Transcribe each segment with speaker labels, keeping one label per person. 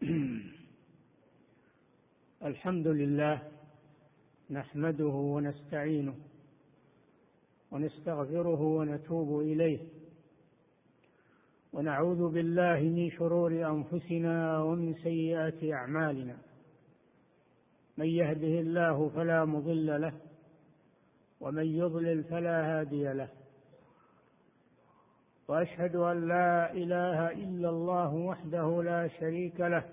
Speaker 1: الحمد لله نحمده ونستعينه ونستغفره ونتوب إليه، ونعوذ بالله من شرور أنفسنا ومن سيئات أعمالنا. من يهده الله فلا مضل له، ومن يضلل فلا هادي له. وأشهد أن لا إله إلا الله وحده لا شريك له،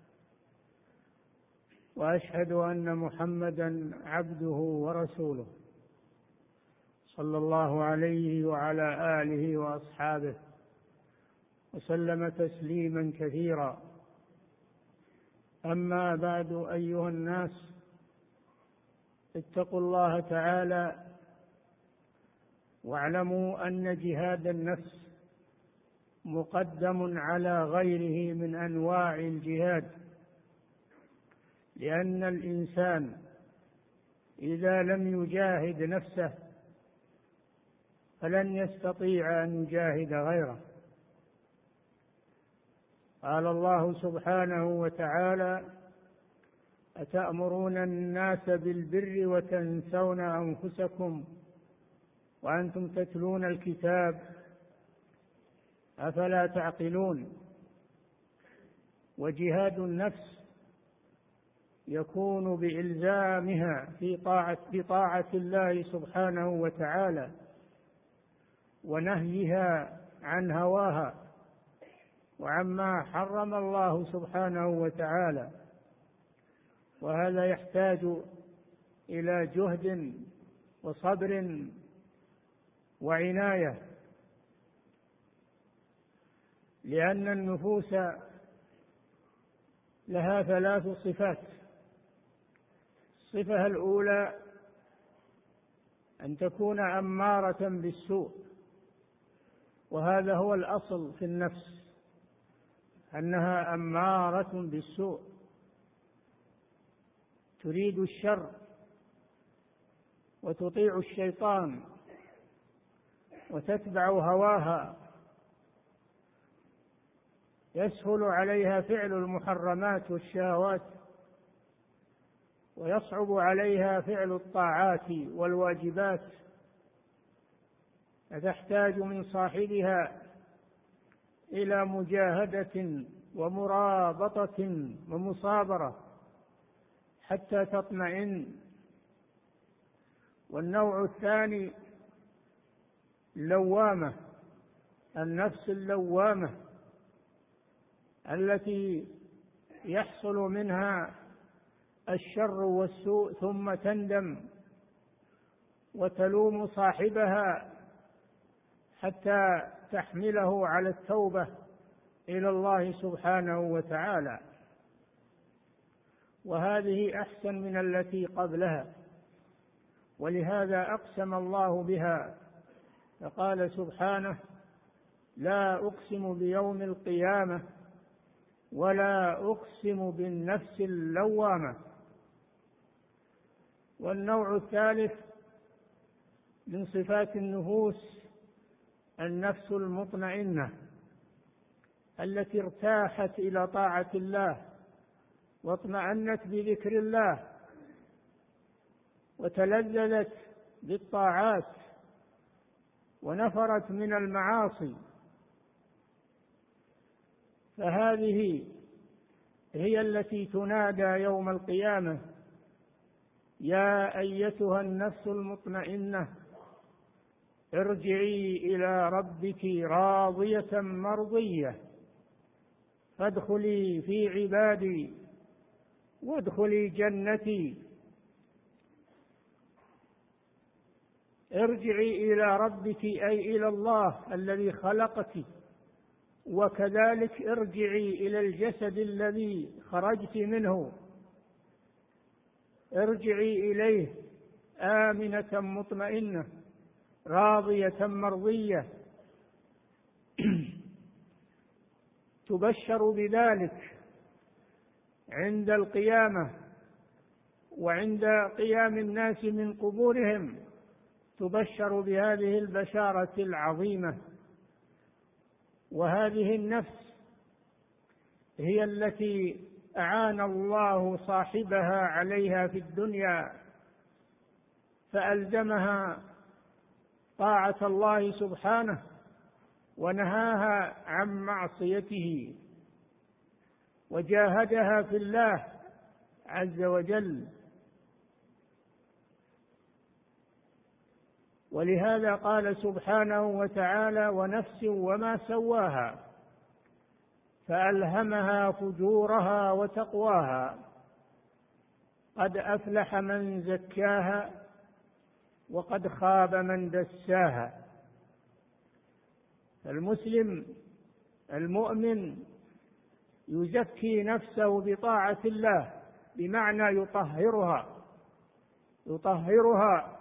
Speaker 1: وأشهد أن محمدا عبده ورسوله، صلى الله عليه وعلى آله وأصحابه وسلم تسليما كثيرا. أما بعد، أيها الناس، اتقوا الله تعالى واعلموا أن جهاد النفس مقدم على غيره من أنواع الجهاد، لأن الإنسان إذا لم يجاهد نفسه فلن يستطيع أن يجاهد غيره. قال الله سبحانه وتعالى: أتأمرون الناس بالبر وتنسون أنفسكم وأنتم تتلون الكتاب أفلا تعقلون. وجهاد النفس يكون بإلزامها بطاعة الله سبحانه وتعالى، ونهيها عن هواها وعما حرم الله سبحانه وتعالى. وهذا يحتاج إلى جهد وصبر وعناية، لأن النفوس لها 3 صفات. الصفة الأولى أن تكون أمارة بالسوء، وهذا هو الأصل في النفس، أنها أمارة بالسوء، تريد الشر وتطيع الشيطان وتتبع هواها. يسهل عليها فعل المحرمات والشهوات، ويصعب عليها فعل الطاعات والواجبات، فتحتاج من صاحبها إلى مجاهدة ومرابطة ومصابرة حتى تطمئن. والنوع الثاني اللوامة، النفس اللوامة التي يحصل منها الشر والسوء ثم تندم وتلوم صاحبها حتى تحمله على التوبة إلى الله سبحانه وتعالى، وهذه أحسن من التي قبلها. ولهذا أقسم الله بها فقال سبحانه: لا أقسم بيوم القيامة ولا أقسم بالنفس اللوامة. والنوع الثالث من صفات النفوس النفس المطمئنة، التي ارتاحت إلى طاعة الله واطمأنت بذكر الله وتلذذت بالطاعات ونفرت من المعاصي. فهذه هي التي تنادى يوم القيامة: يا أيتها النفس المطمئنة ارجعي إلى ربك راضية مرضية فادخلي في عبادي وادخلي جنتي. ارجعي إلى ربك أي إلى الله الذي خلقك، وكذلك ارجعي إلى الجسد الذي خرجت منه، ارجعي إليه آمنة مطمئنة راضية مرضية. تبشر بذلك عند القيامة وعند قيام الناس من قبورهم، تبشر بهذه البشارة العظيمة. وهذه النفس هي التي أعان الله صاحبها عليها في الدنيا فألزمها طاعة الله سبحانه ونهاها عن معصيته وجاهدها في الله عز وجل. ولهذا قال سبحانه وتعالى: ونفس وما سواها فألهمها فجورها وتقواها قد أفلح من زكاها وقد خاب من دساها. المسلم المؤمن يزكي نفسه بطاعة الله، بمعنى يطهرها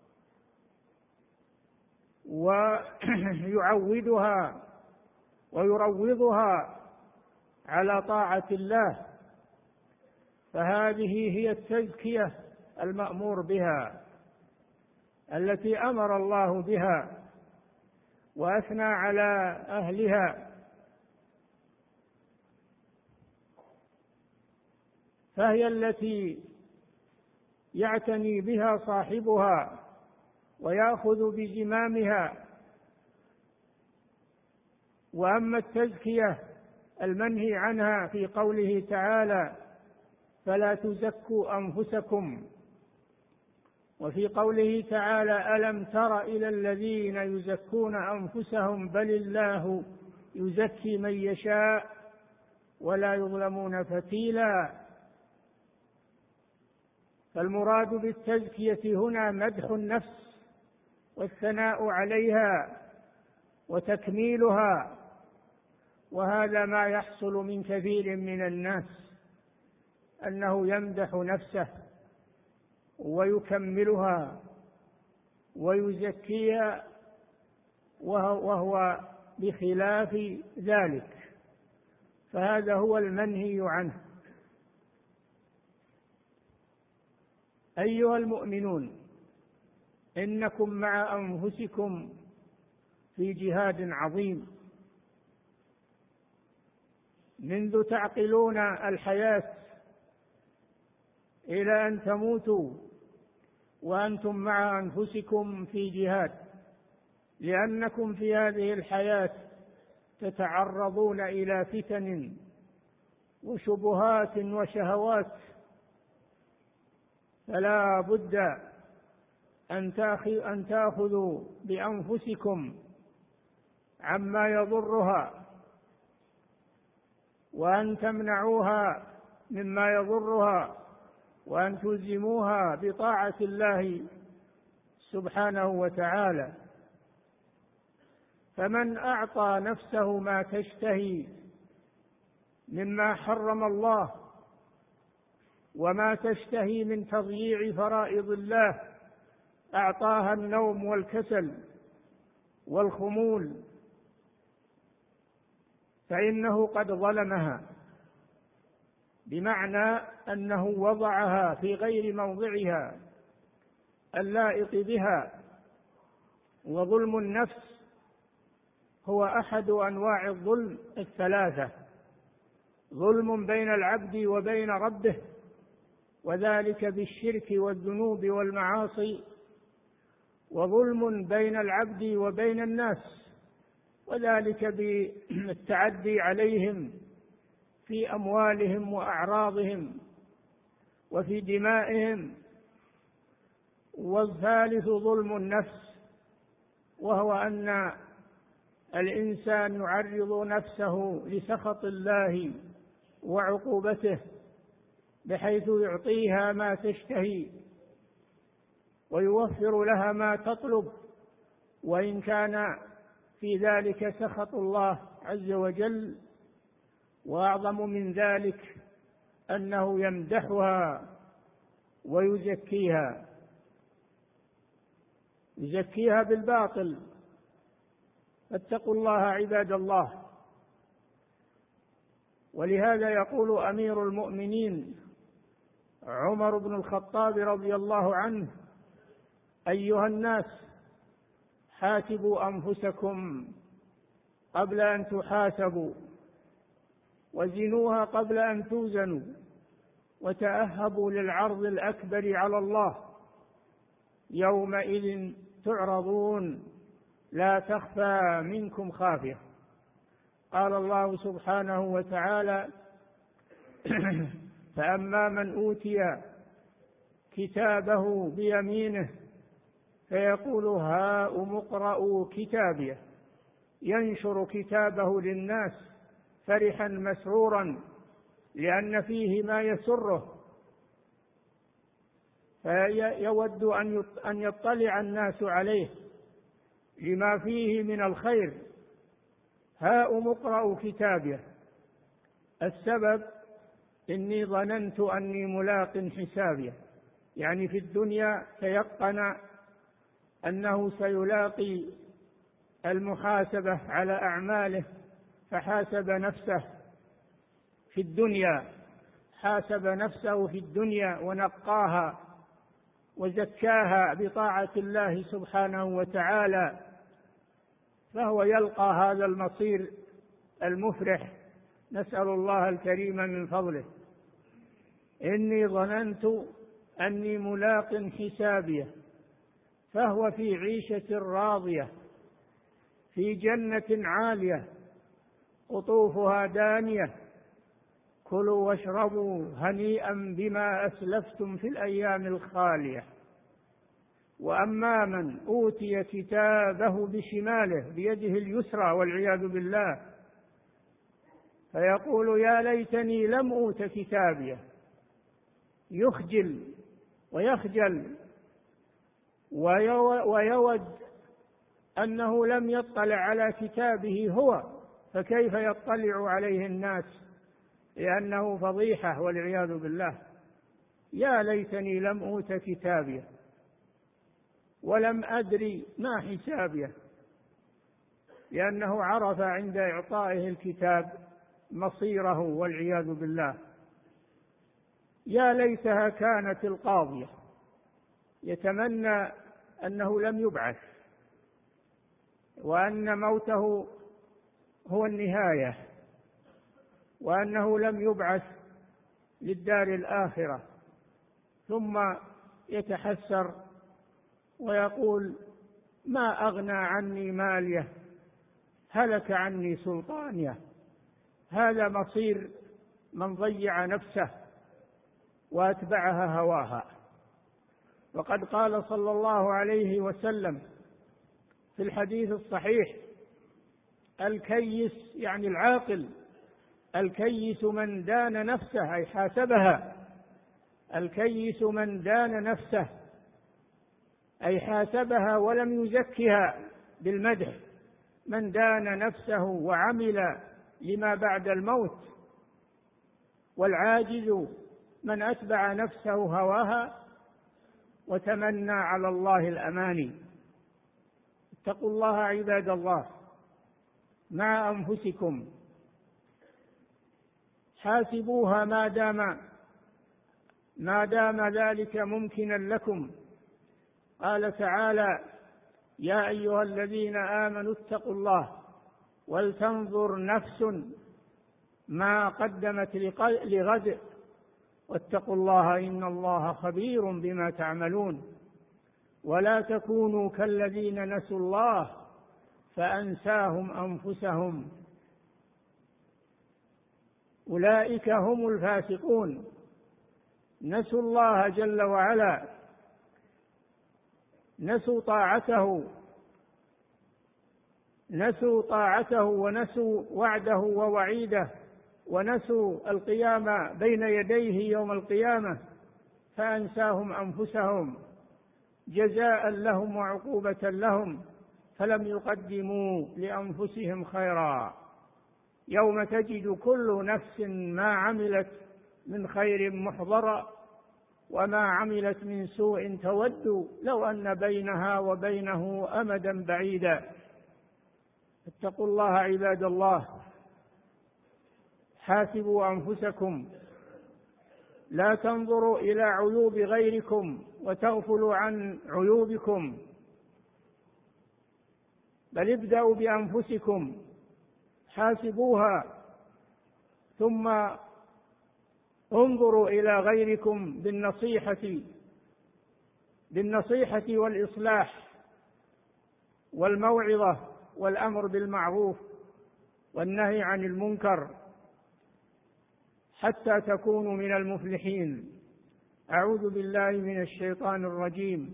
Speaker 1: ويعودها ويروضها على طاعة الله. فهذه هي التزكية المأمور بها التي أمر الله بها وأثنى على أهلها، فهي التي يعتني بها صاحبها ويأخذ بزمامها. وأما التزكية المنهي عنها في قوله تعالى: فلا تزكوا أنفسكم، وفي قوله تعالى: ألم تر إلى الذين يزكون أنفسهم بل الله يزكي من يشاء ولا يظلمون فتيلا. فالمراد بالتزكية هنا مدح النفس والثناء عليها وتكميلها، وهذا ما يحصل من كثير من الناس، أنه يمدح نفسه ويكملها ويزكيها وهو بخلاف ذلك، فهذا هو المنهي عنه. أيها المؤمنون، إنكم مع أنفسكم في جهاد عظيم، منذ تعقلون الحياة إلى أن تموتوا وأنتم مع أنفسكم في جهاد، لأنكم في هذه الحياة تتعرضون إلى فتن وشبهات وشهوات، فلا بد أن تأخذوا بأنفسكم عما يضرها، وأن تمنعوها مما يضرها، وأن تلزموها بطاعة الله سبحانه وتعالى. فمن أعطى نفسه ما تشتهي مما حرم الله وما تشتهي من تضييع فرائض الله، أعطاها النوم والكسل والخمول، فإنه قد ظلمها، بمعنى أنه وضعها في غير موضعها اللائق بها. وظلم النفس هو أحد أنواع الظلم الثلاثة: ظلم بين العبد وبين ربه، وذلك بالشرك والذنوب والمعاصي، وظلم بين العبد وبين الناس، وذلك بالتعدي عليهم في أموالهم وأعراضهم وفي دمائهم. والثالث ظلم النفس، وهو أن الإنسان يعرض نفسه لسخط الله وعقوبته، بحيث يعطيها ما تشتهي ويوفر لها ما تطلب، وإن كان في ذلك سخط الله عز وجل. وأعظم من ذلك أنه يمدحها ويزكيها بالباطل. فاتقوا الله عباد الله. ولهذا يقول أمير المؤمنين عمر بن الخطاب رضي الله عنه: أيها الناس، حاسبوا أنفسكم قبل أن تحاسبوا، وزنوها قبل أن توزنوا وتأهبوا للعرض الأكبر على الله يومئذ تعرضون لا تخفى منكم خافية. قال الله سبحانه وتعالى: فأما من أوتي كتابه بيمينه فيقول هاؤم اقرءوا كتابيه ينشر كتابه للناس فرحا مسرورا لأن فيه ما يسره، فيود أن يطلع الناس عليه لما فيه من الخير. هاؤم اقرءوا كتابيه. السبب: إني ظننت أني ملاق حسابيه، يعني في الدنيا تيقن أنه سيلاقي المحاسبة على أعماله، فحاسب نفسه في الدنيا، حاسب نفسه في الدنيا ونقاها وزكاها بطاعة الله سبحانه وتعالى، فهو يلقى هذا المصير المفرح. نسأل الله الكريم من فضله. إني ظننت أني ملاق حسابيه فهو في عيشة راضية في جنة عالية قطوفها دانية كلوا واشربوا هنيئا بما أسلفتم في الأيام الخالية. وأما من أوتي كتابه بشماله بيده اليسرى والعياذ بالله فيقول يا ليتني لم أوت كتابيه، يخجل ويخجل ويود أنه لم يطلع على كتابه هو، فكيف يطلع عليه الناس، لأنه فضيحة والعياذ بالله. يا ليتني لم أوت كتابيه ولم أدري ما حسابيه، لأنه عرف عند إعطائه الكتاب مصيره والعياذ بالله. يا ليتها كانت القاضية، يتمنى أنه لم يبعث وأن موته هو النهاية وأنه لم يبعث للدار الآخرة، ثم يتحسر ويقول ما أغنى عني ماليه هلك عني سلطانيه. هذا مصير من ضيع نفسه وأتبعها هواها. وقد قال صلى الله عليه وسلم في الحديث الصحيح: الكيس يعني العاقل، الكيس من دان نفسه أي حاسبها، الكيس من دان نفسه أي حاسبها ولم يزكها بالمدح، من دان نفسه وعمل لما بعد الموت. والعاجز من أتبع نفسه هواها وتمنى على الله الأماني. اتقوا الله عباد الله مع أنفسكم، حاسبوها ما دام ذلك ممكنا لكم. قال تعالى: يا أيها الذين آمنوا اتقوا الله ولتنظر نفس ما قدمت لغد واتقوا الله إن الله خبير بما تعملون. ولا تكونوا كالذين نسوا الله فأنساهم أنفسهم أولئك هم الفاسقون. نسوا الله جل وعلا، نسوا طاعته ونسوا وعده ووعيده، ونسوا القيام بين يديه يوم القيامة، فأنساهم أنفسهم جزاء لهم وعقوبة لهم، فلم يقدموا لأنفسهم خيرا. يوم تجد كل نفس ما عملت من خير محضرا وما عملت من سوء تود لو أن بينها وبينه أمدا بعيدا. اتقوا الله عباد الله، حاسبوا أنفسكم، لا تنظروا إلى عيوب غيركم وتغفلوا عن عيوبكم، بل ابدأوا بأنفسكم، حاسبوها ثم انظروا إلى غيركم بالنصيحة والإصلاح والموعظة والأمر بالمعروف والنهي عن المنكر حتى تكونوا من المفلحين. أعوذ بالله من الشيطان الرجيم.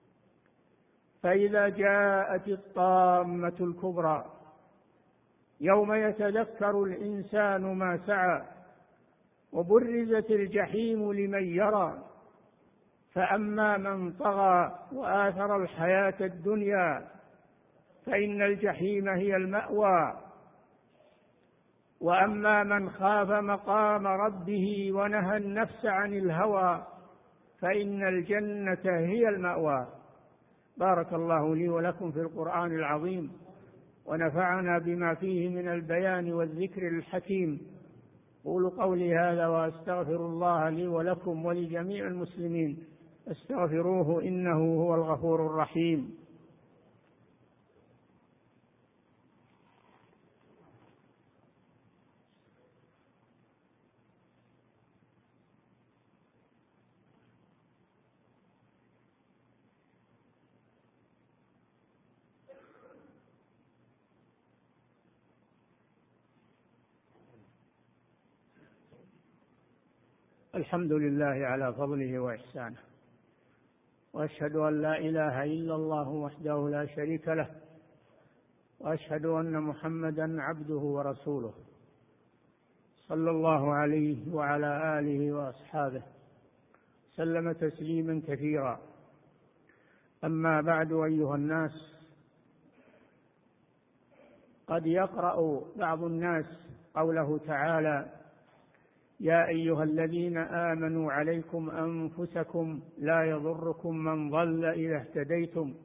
Speaker 1: فإذا جاءت الطامة الكبرى يوم يتذكر الإنسان ما سعى وبرزت الجحيم لمن يرى فأما من طغى وآثر الحياة الدنيا فإن الجحيم هي المأوى وأما من خاف مقام ربه ونهى النفس عن الهوى فإن الجنة هي المأوى. بارك الله لي ولكم في القرآن العظيم ونفعنا بما فيه من البيان والذكر الحكيم. قولوا قولي هذا وأستغفر الله لي ولكم ولجميع المسلمين استغفروه إنه هو الغفور الرحيم. الحمد لله على فضله وإحسانه، وأشهد أن لا إله إلا الله وحده لا شريك له، وأشهد أن محمدا عبده ورسوله صلى الله عليه وعلى آله وأصحابه سلم تسليما كثيرا. أما بعد، أيها الناس، قد يقرأ بعض الناس قوله تعالى: يا أيها الذين آمنوا عليكم أنفسكم لا يضركم من ضل إذا اهتديتم،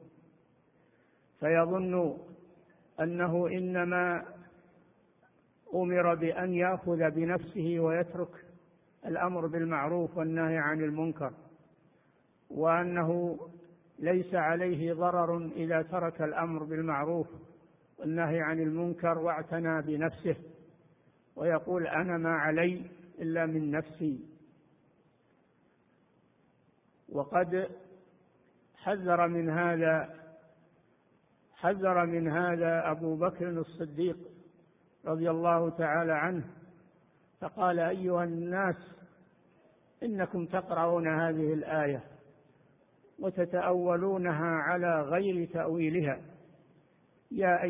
Speaker 1: فيظن أنه إنما أمر بأن يأخذ بنفسه ويترك الأمر بالمعروف والنهي عن المنكر، وأنه ليس عليه ضرر إذا ترك الأمر بالمعروف والنهي عن المنكر واعتنى بنفسه ويقول أنا ما علي إلا من نفسي. وقد حذر من هذا أبو بكر الصديق رضي الله تعالى عنه، فقال: أيها الناس، إنكم تقرؤون هذه الآية وتتأولونها على غير تأويلها. يا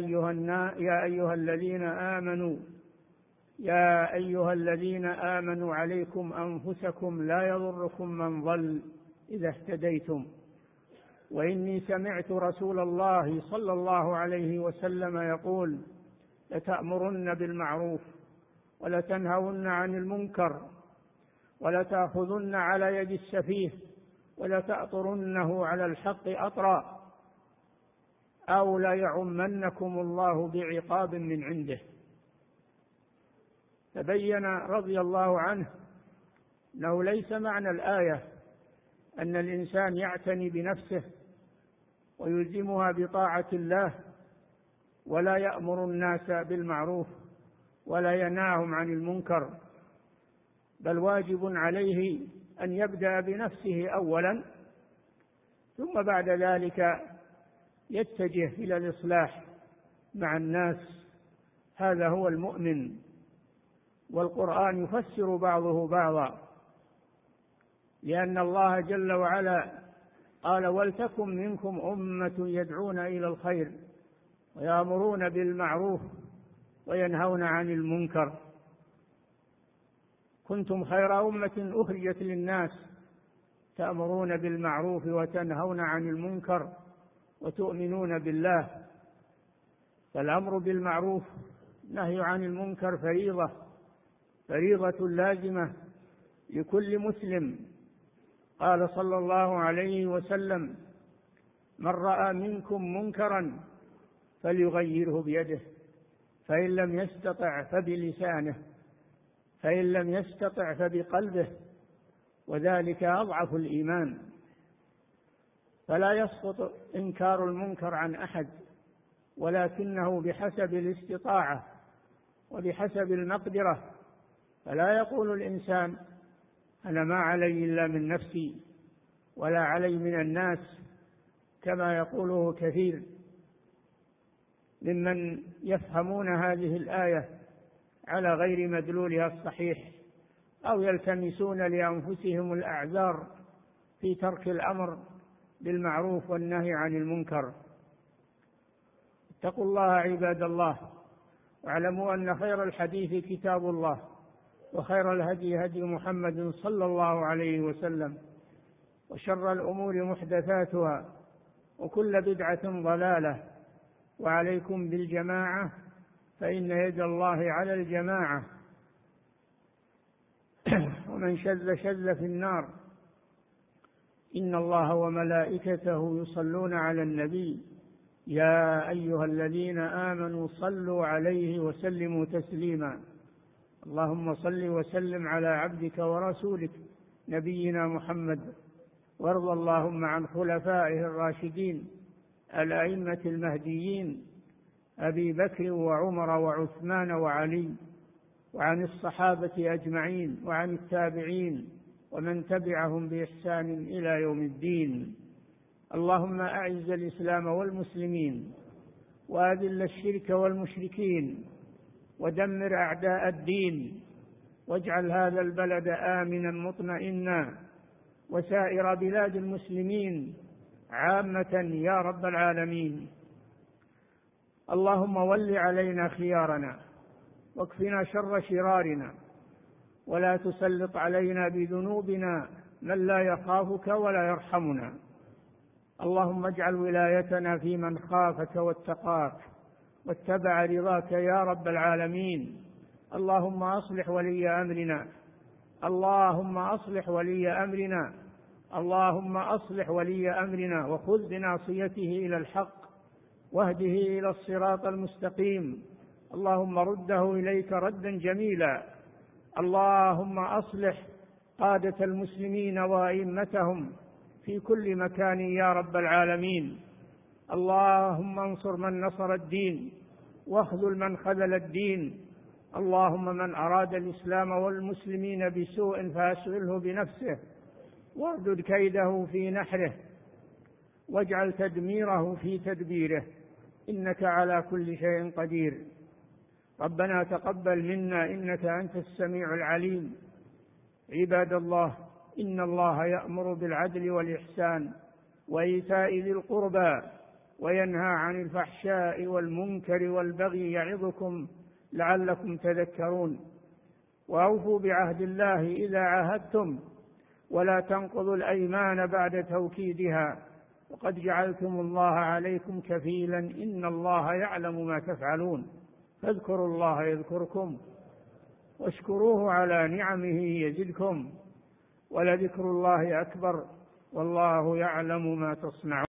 Speaker 1: أيها الذين آمنوا عليكم أنفسكم لا يضركم من ضل إذا اهتديتم، وإني سمعت رسول الله صلى الله عليه وسلم يقول: لتأمرن بالمعروف ولتنهون عن المنكر ولتأخذن على يد السفيه ولتأطرنه على الحق أطرا أو ليعمنكم الله بعقاب من عنده. تبين رضي الله عنه أنه ليس معنى الآية أن الإنسان يعتني بنفسه ويلزمها بطاعة الله ولا يأمر الناس بالمعروف ولا ينهاهم عن المنكر، بل واجب عليه أن يبدأ بنفسه أولا، ثم بعد ذلك يتجه إلى الإصلاح مع الناس. هذا هو المؤمن. والقرآن يفسر بعضه بعضا، لأن الله جل وعلا قال: ولتكن منكم أمة يدعون إلى الخير ويأمرون بالمعروف وينهون عن المنكر. كنتم خير أمة أخرجت للناس تأمرون بالمعروف وتنهون عن المنكر وتؤمنون بالله. فالأمر بالمعروف نهي عن المنكر فريضة لازمة لكل مسلم. قال صلى الله عليه وسلم: من رأى منكم منكرا فليغيره بيده، فإن لم يستطع فبلسانه، فإن لم يستطع فبقلبه، وذلك أضعف الإيمان. فلا يسقط إنكار المنكر عن أحد، ولكنه بحسب الاستطاعة وبحسب المقدرة. فلا يقول الإنسان أنا ما علي إلا من نفسي ولا علي من الناس، كما يقوله كثير ممن يفهمون هذه الآية على غير مدلولها الصحيح، أو يلتمسون لأنفسهم الأعذار في ترك الأمر بالمعروف والنهي عن المنكر. اتقوا الله عباد الله، واعلموا أن خير الحديث كتاب الله، وخير الهدي هدي محمد صلى الله عليه وسلم، وشر الأمور محدثاتها، وكل بدعة ضلالة، وعليكم بالجماعة فإن يد الله على الجماعة، ومن شذ شذ في النار. إن الله وملائكته يصلون على النبي يا أيها الذين آمنوا صلوا عليه وسلموا تسليما. اللهم صل وسلم على عبدك ورسولك نبينا محمد، وارض اللهم عن خلفائه الراشدين الأئمة المهديين أبي بكر وعمر وعثمان وعلي، وعن الصحابة أجمعين، وعن التابعين ومن تبعهم بإحسان إلى يوم الدين. اللهم أعز الإسلام والمسلمين، وأذل الشرك والمشركين، ودمر أعداء الدين، واجعل هذا البلد آمنا مطمئنا، وسائر بلاد المسلمين عامة يا رب العالمين. اللهم ول علينا خيارنا، واكفنا شر شرارنا، ولا تسلط علينا بذنوبنا من لا يخافك ولا يرحمنا. اللهم اجعل ولايتنا في من خافك واتقاك واتبع رضاك يا رب العالمين. اللهم أصلح ولي أمرنا، اللهم أصلح ولي أمرنا، اللهم أصلح ولي أمرنا، وخذ بناصيته إلى الحق، واهده إلى الصراط المستقيم. اللهم رده إليك ردا جميلا. اللهم أصلح قادة المسلمين وأئمتهم في كل مكان يا رب العالمين. اللهم انصر من نصر الدين، واخذل من خذل الدين. اللهم من أراد الإسلام والمسلمين بسوء فأشغله بنفسه، واردد كيده في نحره، واجعل تدميره في تدبيره، إنك على كل شيء قدير. ربنا تقبل منا إنك أنت السميع العليم. عباد الله، إن الله يأمر بالعدل والإحسان وإيتاء ذي القربى، وينهى عن الفحشاء والمنكر والبغي، يعظكم لعلكم تذكرون. وأوفوا بعهد الله إذا عاهدتم، ولا تنقضوا الأيمان بعد توكيدها، وقد جعلتم الله عليكم كفيلا، إن الله يعلم ما تفعلون. فاذكروا الله يذكركم، واشكروه على نعمه يزدكم، ولذكر الله أكبر، والله يعلم ما تصنعون.